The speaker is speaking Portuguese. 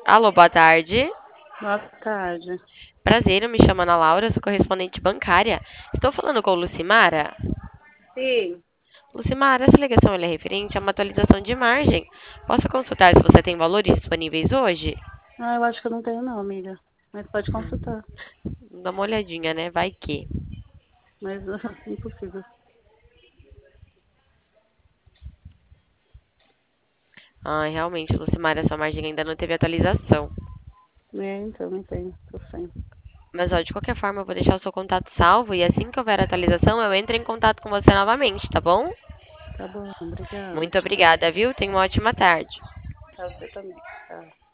Alô, boa tarde. Boa tarde. Prazer, eu me chamo Ana Laura, sou correspondente bancária. Estou falando com Lucimara. Sim. Lucimara, essa ligação é referente a uma atualização de margem. Posso consultar se você tem valores disponíveis hoje? Ah, eu acho que eu não tenho não, amiga. Mas pode consultar. Dá uma olhadinha, né? Vai que. Mas impossível. Ai, realmente, Lucimara, sua margem ainda não teve atualização. É, então, não tenho. Tô sem. Mas, ó, de qualquer forma, eu vou deixar o seu contato salvo e assim que houver atualização, eu entro em contato com você novamente, tá bom? Tá bom, obrigada. Muito Tchau. obrigada, viu? Tenha uma ótima tarde. Pra você também. Tchau.